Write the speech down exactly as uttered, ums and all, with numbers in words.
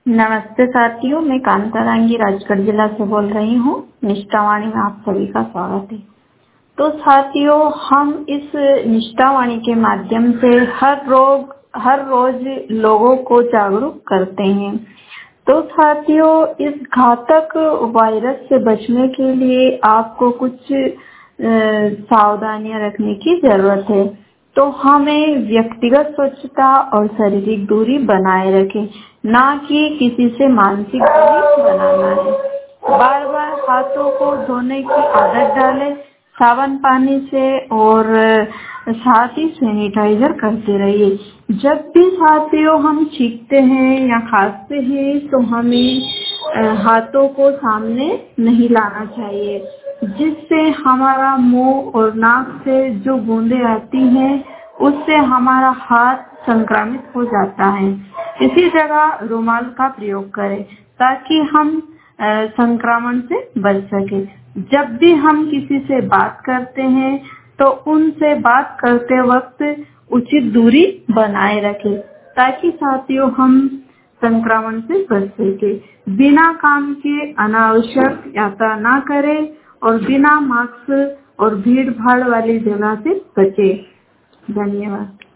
नमस्ते साथियों, मैं कांतारांगी राजगढ़ जिला से बोल रही हूँ। निष्ठावाणी में आप सभी का स्वागत है। तो साथियों, हम इस निष्ठावाणी के माध्यम से हर रोज हर रोज लोगों को जागरूक करते हैं। तो साथियों, इस घातक वायरस से बचने के लिए आपको कुछ सावधानियां रखने की जरूरत है। तो हमें व्यक्तिगत स्वच्छता और शारीरिक दूरी बनाए रखें, ना कि किसी से मानसिक दूरी बनाना है। बार बार हाथों को धोने की आदत डालें साबुन पानी से, और साथ ही सैनिटाइजर करते रहिए। जब भी साथियों हम छींकते हैं या खांसते हैं तो हमें हाथों को सामने नहीं लाना चाहिए, जिससे हमारा मुंह और नाक से जो बूंदें आती हैं उससे हमारा हाथ संक्रमित हो जाता है। इसी जगह रुमाल का प्रयोग करें ताकि हम संक्रमण से बच सके। जब भी हम किसी से बात करते हैं तो उनसे बात करते वक्त उचित दूरी बनाए रखें, ताकि साथियों हम संक्रमण से बच सके। बिना काम के अनावश्यक यात्रा ना करें और बिना मास्क और भीड़ भाड़ वाली जगह से बचें। धन्यवाद।